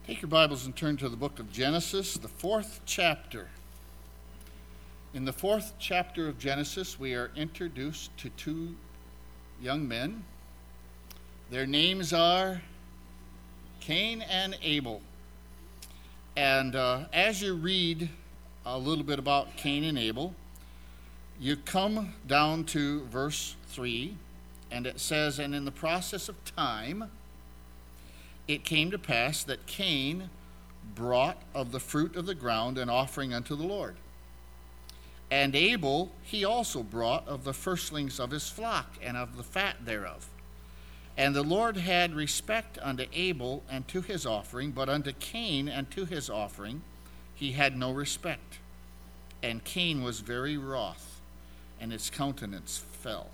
Take your Bibles and turn to the book of Genesis, the 4th chapter. In the 4th chapter of Genesis, we are introduced to two young men. Their names are Cain and Abel. And as you read a little bit about Cain and Abel, you come down to verse 3, and it says, "And in the process of time, it came to pass that Cain brought of the fruit of the ground an offering unto the Lord. And Abel he also brought of the firstlings of his flock and of the fat thereof. And the Lord had respect unto Abel and to his offering, but unto Cain and to his offering he had no respect. And Cain was very wroth, and his countenance fell."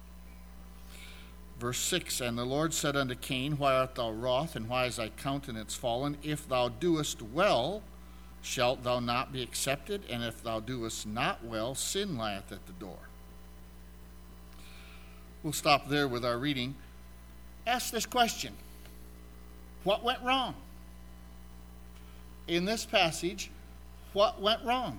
Verse 6, "And the Lord said unto Cain, Why art thou wroth, and why is thy countenance fallen? If thou doest well, shalt thou not be accepted? And if thou doest not well, sin lieth at the door." We'll stop there with our reading. Ask this question: what went wrong? In this passage, what went wrong?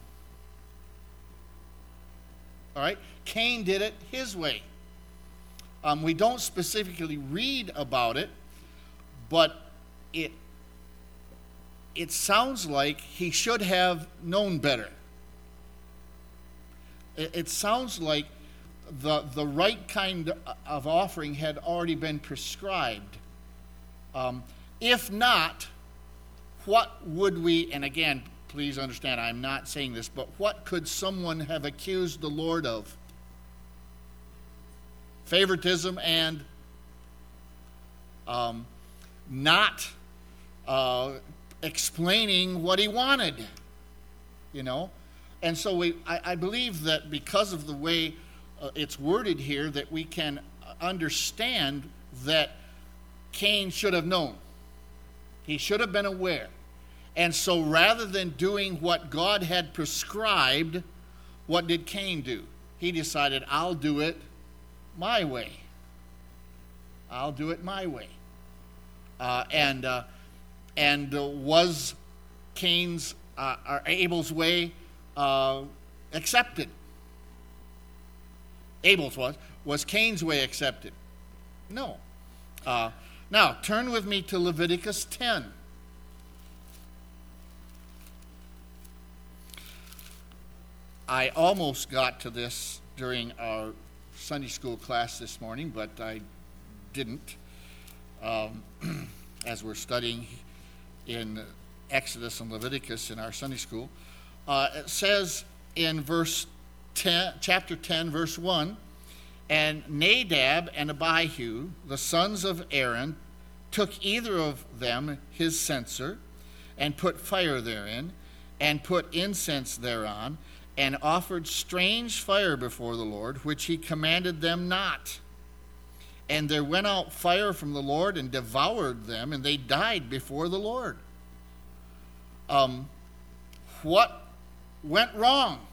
All right, Cain did it his way. We don't specifically read about it, but it sounds like he should have known better. It sounds like the right kind of offering had already been prescribed. If not, what would we, and again, please understand, I'm not saying this, but what could someone have accused the Lord of? Favoritism and not explaining what he wanted, And so I believe that because of the way it's worded here, that we can understand that Cain should have known. He should have been aware. And so rather than doing what God had prescribed, what did Cain do? He decided, I'll do it my way. I'll do it my way. And was Cain's or Abel's way accepted? Abel's was Cain's way accepted? No. Now turn with me to Leviticus 10. I almost got to this during our Sunday school class this morning, but I didn't. As we're studying in Exodus and Leviticus in our Sunday school, it says in chapter 10, verse 1, "And Nadab and Abihu, the sons of Aaron, took either of them his censer, and put fire therein, and put incense thereon, and offered strange fire before the Lord, which he commanded them not. And there went out fire from the Lord and devoured them, and they died before the Lord." What went wrong?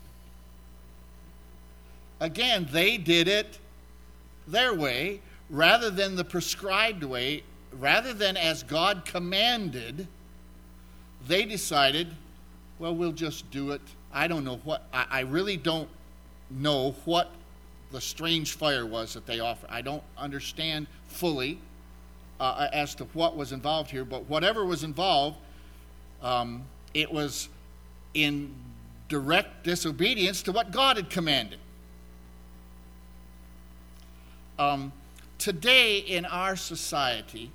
Again, they did it their way rather than the prescribed way. Rather than as God commanded, they decided, well, we'll just do it. I don't know what, I really don't know what the strange fire was that they offered. I don't understand fully as to what was involved here, but whatever was involved, it was in direct disobedience to what God had commanded. Today in our society,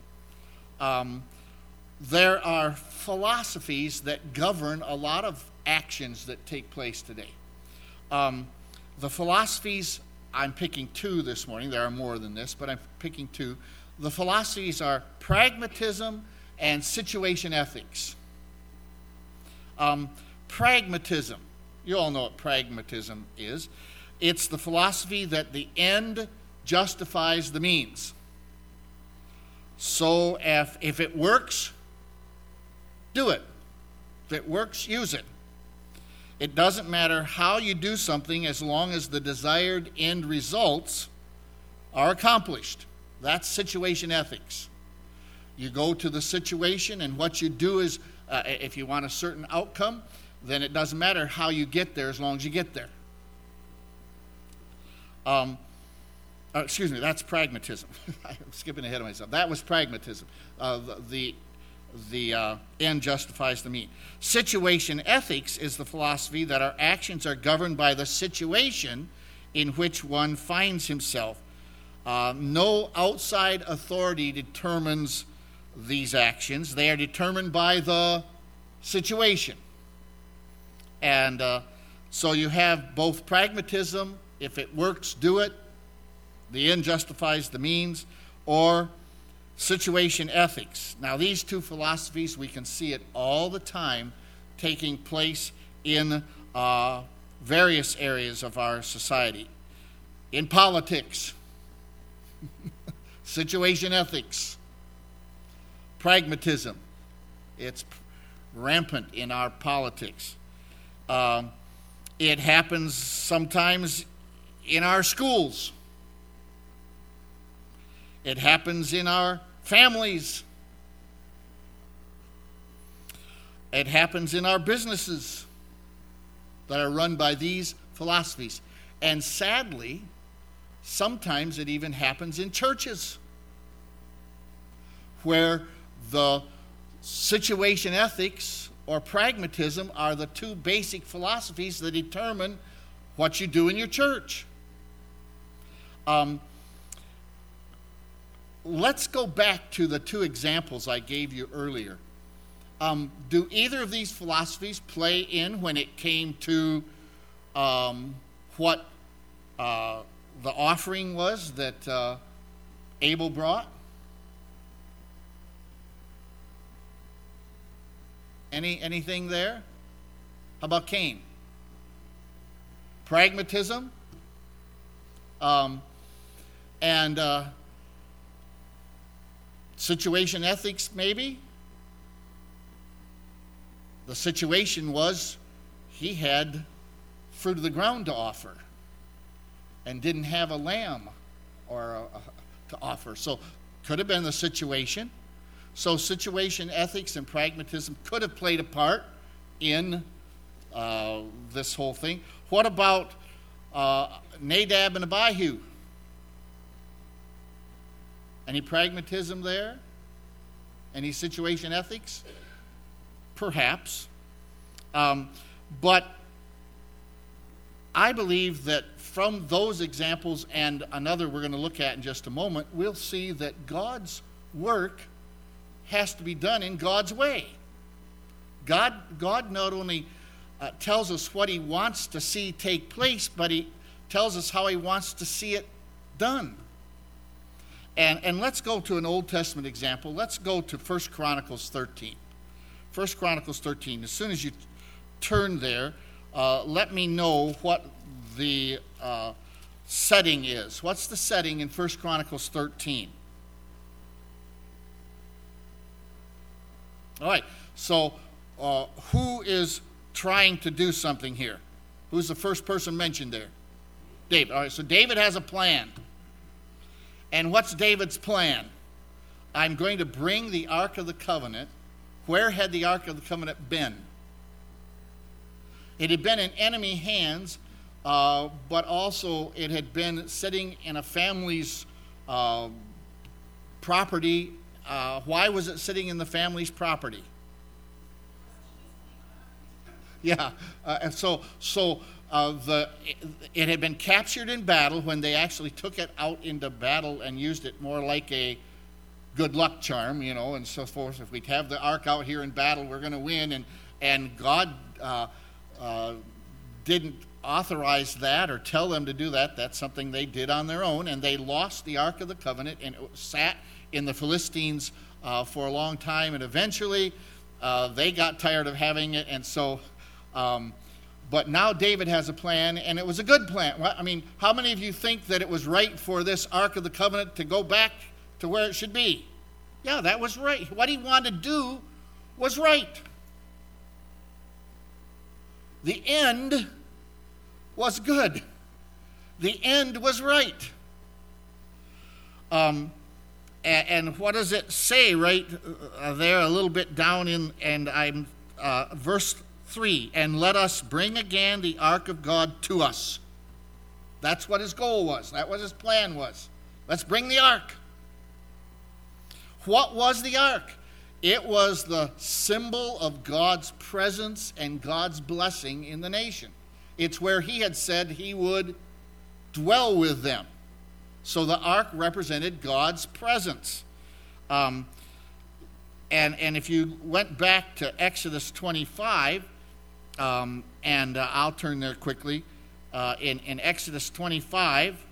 there are philosophies that govern a lot of actions that take place today. The philosophies, I'm picking two this morning. There are more than this, but I'm picking two. The philosophies are pragmatism and situation ethics. Pragmatism, you all know what pragmatism is. It's the philosophy that the end justifies the means. So if it works, do it. If it works, use it. It doesn't matter how you do something as long as the desired end results are accomplished. That's situation ethics. You go to the situation, and what you do is, if you want a certain outcome, then it doesn't matter how you get there as long as you get there. Excuse me, that's pragmatism. I'm skipping ahead of myself. That was pragmatism. The end justifies the mean. Situation ethics is the philosophy that our actions are governed by the situation in which one finds himself. No outside authority determines these actions. They are determined by the situation. And so you have both pragmatism, if it works, do it, the end justifies the means, or situation ethics. Now, these two philosophies, we can see it all the time taking place in various areas of our society. In politics, situation ethics, pragmatism. It's rampant in our politics. It happens sometimes in our schools. It happens in our families. It happens in our businesses that are run by these philosophies. And sadly, sometimes it even happens in churches where the situation ethics or pragmatism are the two basic philosophies that determine what you do in your church. Let's go back to the two examples I gave you earlier. Do either of these philosophies play in when it came to what the offering was that Abel brought? Anything there? How about Cain? Pragmatism? And situation ethics, maybe? The situation was he had fruit of the ground to offer and didn't have a lamb or to offer. So could have been the situation. So situation ethics and pragmatism could have played a part in this whole thing. What about Nadab and Abihu? Any pragmatism there? Any situation ethics? Perhaps. But I believe that from those examples and another we're going to look at in just a moment, we'll see that God's work has to be done in God's way. God not only tells us what he wants to see take place, but he tells us how he wants to see it done. And let's go to an Old Testament example. Let's go to 1 Chronicles 13. 1 Chronicles 13. As soon as you turn there, let me know what the setting is. What's the setting in 1 Chronicles 13? All right, so who is trying to do something here? Who's the first person mentioned there? David. All right, so David has a plan. And what's David's plan? I'm going to bring the Ark of the Covenant. Where had the Ark of the Covenant been? It had been in enemy hands, but also it had been sitting in a family's property. Why was it sitting in the family's property? Yeah, it had been captured in battle when they actually took it out into battle and used it more like a good luck charm, and so forth. If we have the ark out here in battle, we're going to win. And God didn't authorize that or tell them to do that. That's something they did on their own. And they lost the Ark of the Covenant, and it sat in the Philistines for a long time. And eventually they got tired of having it. And so... but now David has a plan, and it was a good plan. I mean, how many of you think that it was right for this Ark of the Covenant to go back to where it should be? Yeah, that was right. What he wanted to do was right. The end was good. The end was right. And what does it say right there a little bit down in, and I'm verse 3, and let us bring again the ark of God to us. That's what his goal was. That what his plan was. Let's bring the ark. What was the ark? It was the symbol of God's presence and God's blessing in the nation. It's where he had said he would dwell with them. So the ark represented God's presence. And if you went back to Exodus 25, and I'll turn there quickly, in Exodus 25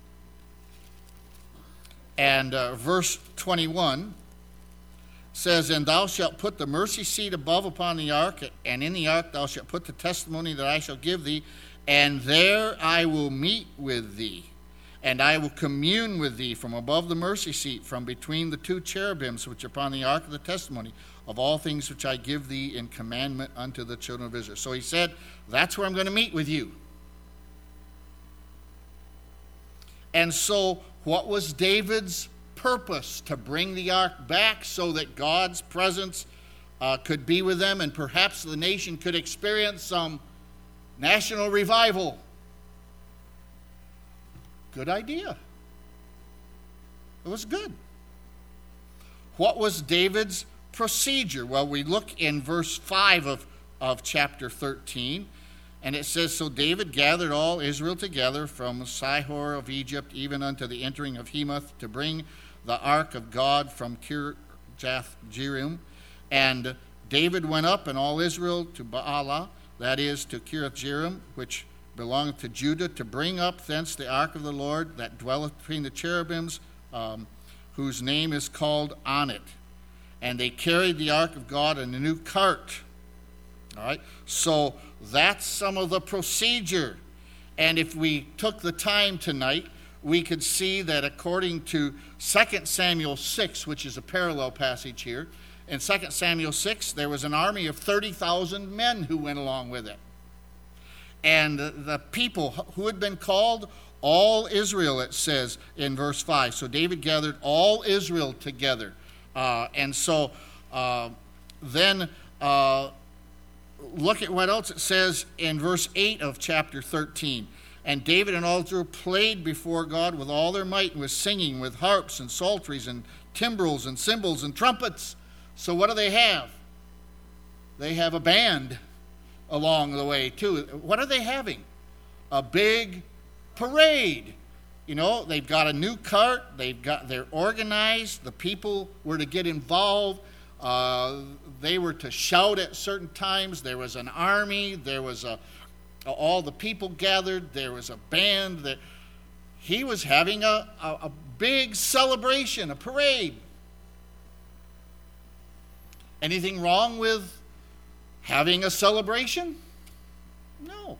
and verse 21, says, and thou shalt put the mercy seat above upon the ark, and in the ark thou shalt put the testimony that I shall give thee, and there I will meet with thee, and I will commune with thee from above the mercy seat, from between the two cherubims which are upon the ark of the testimony, of all things which I give thee in commandment unto the children of Israel. So he said, that's where I'm going to meet with you. And so what was David's purpose? To bring the ark back so that God's presence could be with them, and perhaps the nation could experience some national revival. Good idea. It was good. What was David's procedure? Well, we look in verse 5 of chapter 13, and it says, so David gathered all Israel together from Sihor of Egypt, even unto the entering of Hemath, to bring the ark of God from Kirjath-jearim. And David went up, and all Israel, to Baalah, that is, to Kirjath-jearim, which belongeth to Judah, to bring up thence the ark of the Lord, that dwelleth between the cherubims, whose name is called On it. And they carried the ark of God in a new cart. All right, so that's some of the procedure. And if we took the time tonight, we could see that according to 2 Samuel 6, which is a parallel passage here, in 2 Samuel 6, there was an army of 30,000 men who went along with it. And the people who had been called, all Israel, it says in verse 5. So David gathered all Israel together. And so then look at what else it says in verse 8 of chapter 13. And David and all Israel played before God with all their might, and was singing with harps and psalteries and timbrels and cymbals and trumpets. So what do they have? They have a band along the way too. What are they having? A big parade. You know, they've got a new cart. They're organized. The people were to get involved. They were to shout at certain times. There was an army. There was all the people gathered. There was a band. That he was having a big celebration, a parade. Anything wrong with having a celebration? No.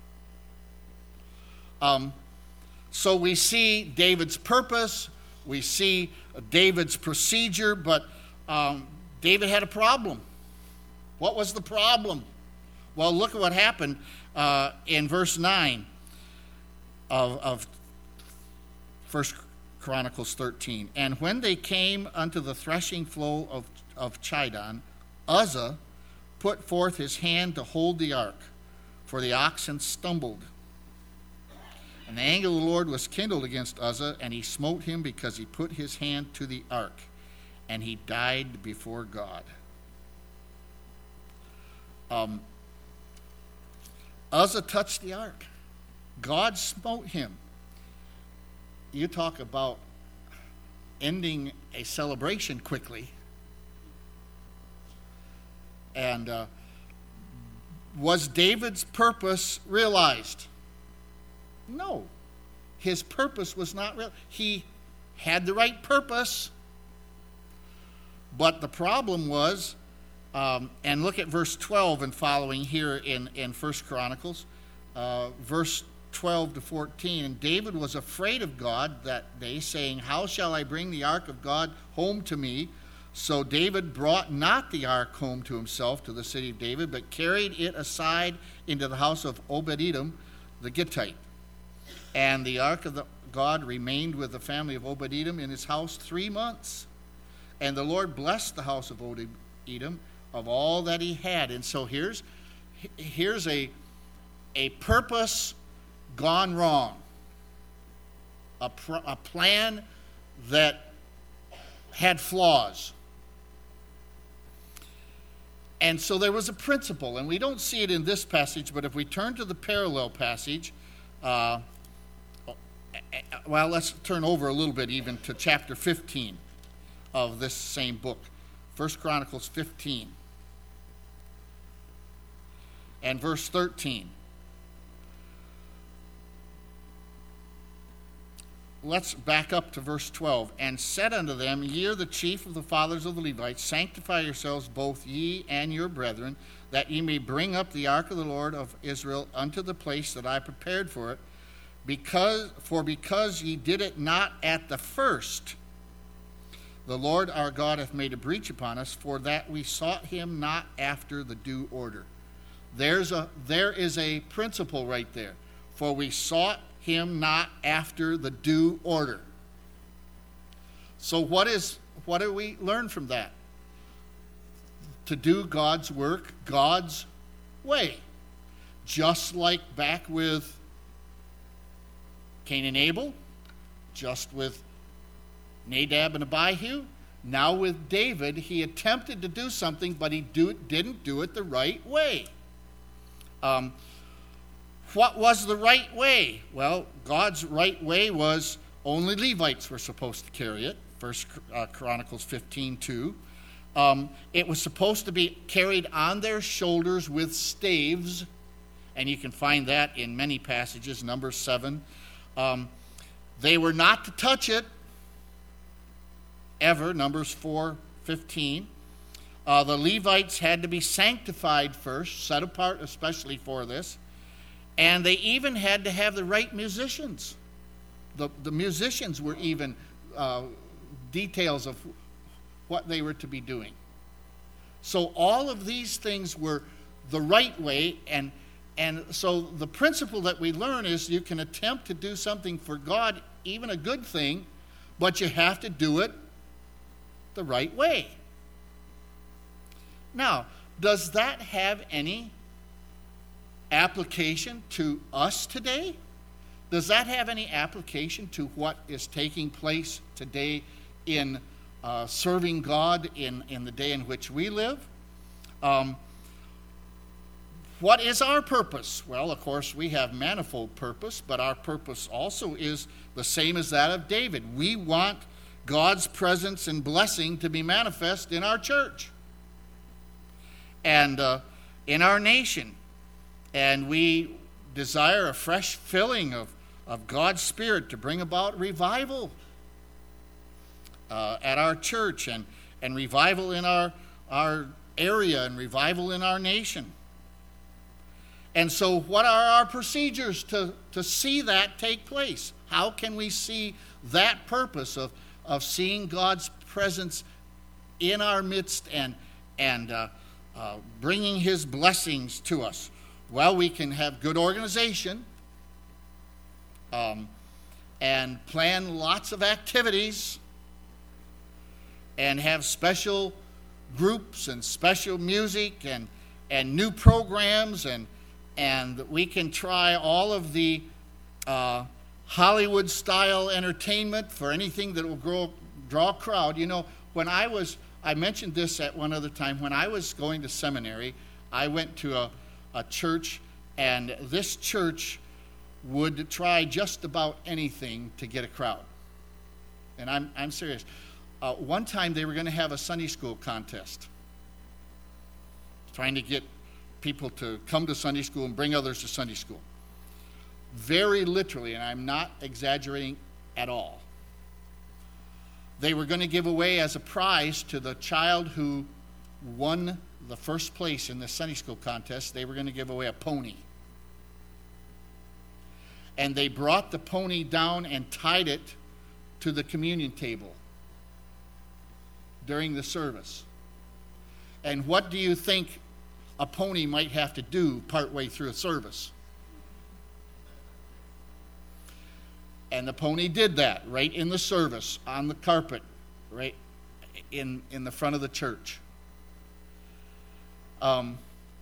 So we see David's purpose, we see David's procedure, but David had a problem. What was the problem? Well, look at what happened in verse 9 of 1 Chronicles 13. And when they came unto the threshing floor of Chidon, Uzzah put forth his hand to hold the ark, for the oxen stumbled. And the anger of the Lord was kindled against Uzzah, and he smote him because he put his hand to the ark, and he died before God. Uzzah touched the ark. God smote him. You talk about ending a celebration quickly. And was David's purpose realized? No. His purpose was not real. He had the right purpose. But the problem was, and look at verse 12 and following here in 1 Chronicles, verse 12 to 14. And David was afraid of God that day, saying, how shall I bring the ark of God home to me? So David brought not the ark home to himself, to the city of David, but carried it aside into the house of Obed-Edom the Gittite. And the ark of God remained with the family of Obed-Edom in his house 3 months. And the Lord blessed the house of Obed-Edom of all that he had. And so here's a purpose gone wrong. A plan that had flaws. And so there was a principle, and we don't see it in this passage, but if we turn to the parallel passage, well, let's turn over a little bit even to chapter 15 of this same book, 1 Chronicles 15 and verse 13. Let's back up to verse 12. And said unto them, Ye are the chief of the fathers of the Levites, sanctify yourselves both ye and your brethren, that ye may bring up the ark of the Lord of Israel unto the place that I prepared for it, because ye did it not at the first, the Lord our God hath made a breach upon us, for that we sought him not after the due order. There is a principle right there. For we sought him not after the due order. So what do we learn from that? To do God's work God's way. Just like back with Cain and Abel, just with Nadab and Abihu, now with David, he attempted to do something, but he didn't do it the right way. What was the right way? Well, God's right way was only Levites were supposed to carry it. 1 Chronicles 15:2. It was supposed to be carried on their shoulders with staves, and you can find that in many passages, Numbers 7. They were not to touch it ever, Numbers 4:15. The Levites had to be sanctified first, set apart especially for this. And they even had to have the right musicians. The musicians were even details of what they were to be doing. So all of these things were the right way. And so the principle that we learn is you can attempt to do something for God, even a good thing, but you have to do it the right way. Now, does that have any application to us today? Does that have any application to what is taking place today in serving God in the day in which we live? What is our purpose? Well, of course, we have manifold purpose, but our purpose also is the same as that of David. We want God's presence and blessing to be manifest in our church and in our nation. And we desire a fresh filling of God's Spirit to bring about revival at our church and revival in our area and revival in our nation. And so what are our procedures to see that take place? How can we see that purpose of seeing God's presence in our midst and bringing his blessings to us? Well, we can have good organization and plan lots of activities and have special groups and special music and new programs and we can try all of the Hollywood-style entertainment for anything that will draw a crowd. You know, I mentioned this at one other time, when I was going to seminary, I went to a church, and this church would try just about anything to get a crowd. And I'm serious. One time they were going to have a Sunday school contest, trying to get people to come to Sunday school and bring others to Sunday school. Very literally, and I'm not exaggerating at all, they were going to give away as a prize to the child who won the first place in the Sunday school contest, they were going to give away a pony. And they brought the pony down and tied it to the communion table during the service. And what do you think a pony might have to do partway through a service? And the pony did that right in the service, on the carpet, right in the front of the church. I'm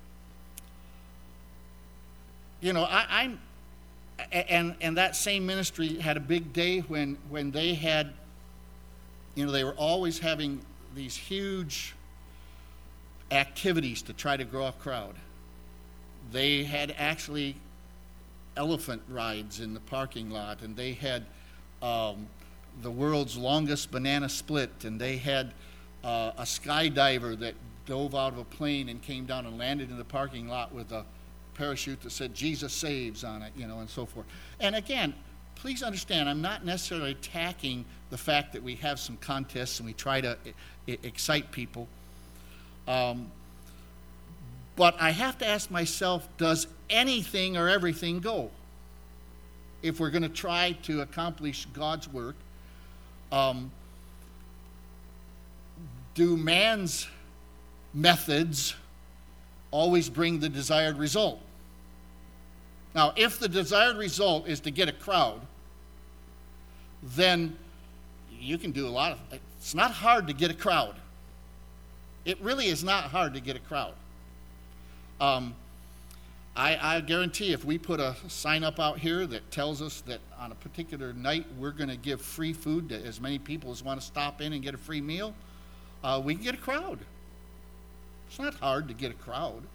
and that same ministry had a big day when they had, they were always having these huge activities to try to grow a crowd. They had actually elephant rides in the parking lot, and they had the world's longest banana split, and they had a skydiver that dove out of a plane and came down and landed in the parking lot with a parachute that said Jesus saves on it, and so forth. And again, please understand, I'm not necessarily attacking the fact that we have some contests and we try to excite people. But I have to ask myself, does anything or everything go? If we're going to try to accomplish God's work, do man's methods always bring the desired result? Now, if the desired result is to get a crowd, then you can do a lot of it. It's not hard to get a crowd. It really is not hard to get a crowd. I guarantee if we put a sign up out here that tells us that on a particular night we're going to give free food to as many people as want to stop in and get a free meal, we can get a crowd. It's not hard to get a crowd.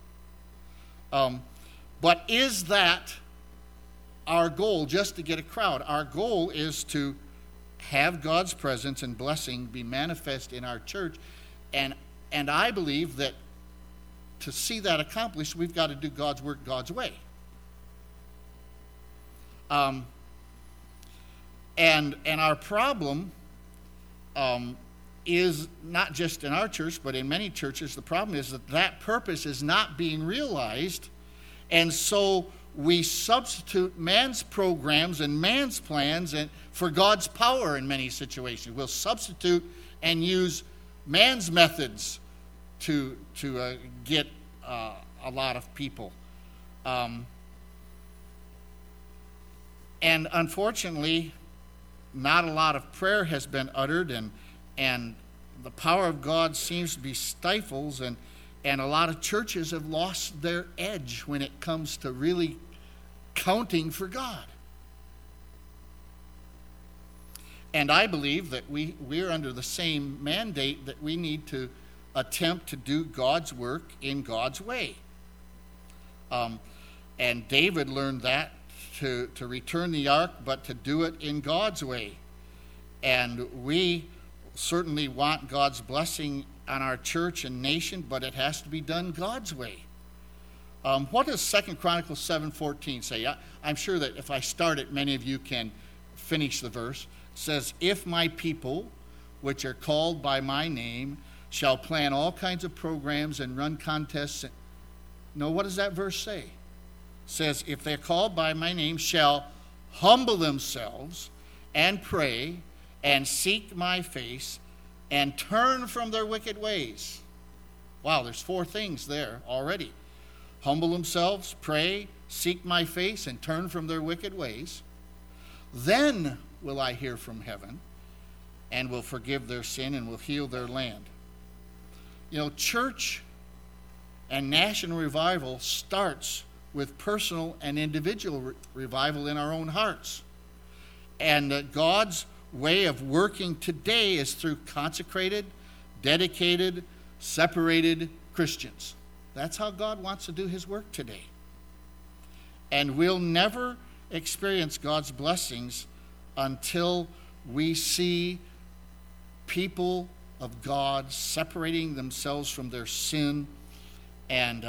But is that our goal, just to get a crowd? Our goal is to have God's presence and blessing be manifest in our church. And I believe that to see that accomplished, we've got to do God's work God's way. And our problem is not just in our church, but in many churches. The problem is that purpose is not being realized, and so we substitute man's programs and man's plans for God's power in many situations. We'll substitute and use man's methods to get a lot of people. And unfortunately, not a lot of prayer has been uttered, and the power of God seems to be stifled, and a lot of churches have lost their edge when it comes to really counting for God. And I believe that we're under the same mandate that we need to attempt to do God's work in God's way. And David learned that, to return the ark, but to do it in God's way. And we certainly want God's blessing on our church and nation, but it has to be done God's way. What does 2 Chronicles 7:14 say? I'm sure that if I start it, many of you can finish the verse. It says, "If my people, which are called by my name, shall plan all kinds of programs and run contests." No, what does that verse say? It says, "If they're called by my name, shall humble themselves and pray and seek my face and turn from their wicked ways." Wow, there's 4 things there already. Humble themselves, pray, seek my face, and turn from their wicked ways. Then will I hear from heaven and will forgive their sin and will heal their land. Church and national revival starts with personal and individual revival in our own hearts. And God's way of working today is through consecrated, dedicated, separated Christians. That's how God wants to do his work today. And we'll never experience God's blessings until we see people of God separating themselves from their sin and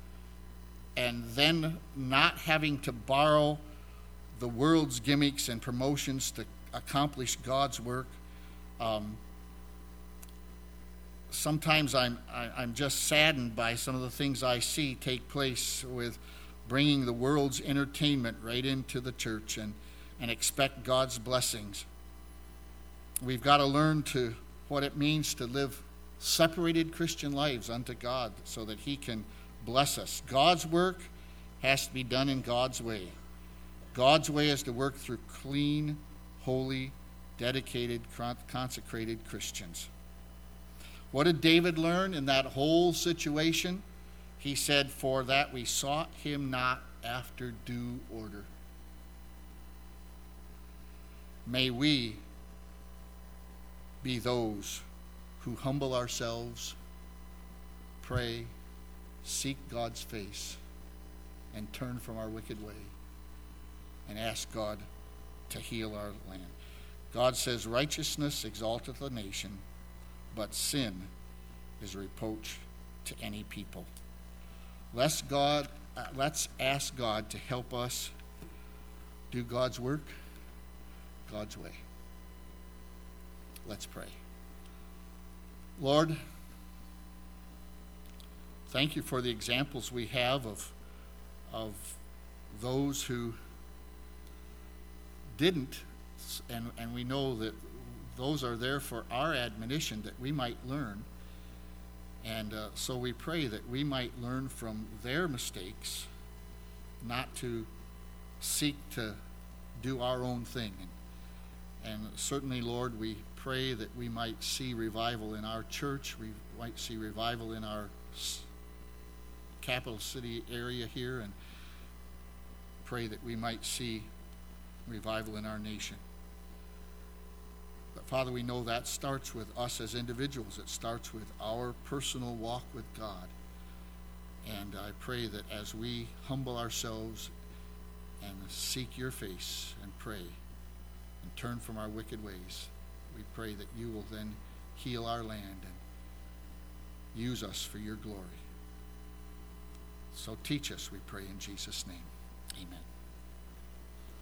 then not having to borrow the world's gimmicks and promotions to accomplish God's work. Sometimes I'm just saddened by some of the things I see take place with bringing the world's entertainment right into the church and expect God's blessings. We've got to learn what it means to live separated Christian lives unto God so that he can bless us. God's work has to be done in God's way. God's way is to work through clean, holy, dedicated, consecrated Christians. What did David learn in that whole situation? He said, "For that we sought him not after due order." May we be those who humble ourselves, pray, seek God's face, and turn from our wicked way, and ask God to heal our land. God says, "Righteousness exalteth a nation, but sin is reproach to any people." Let's ask God to help us do God's work God's way. Let's pray. Lord, thank you for the examples we have of those who didn't, and we know that those are there for our admonition, that we might learn. And so we pray that we might learn from their mistakes, not to seek to do our own thing. And certainly, Lord, we pray that we might see revival in our church. We might see revival in our capital city area here, and pray that we might see revival in our nation. But Father, we know that starts with us as individuals. It starts with our personal walk with God. And I pray that as we humble ourselves and seek your face and pray and turn from our wicked ways, we pray that you will then heal our land and use us for your glory. So teach us, we pray in Jesus' name. Amen.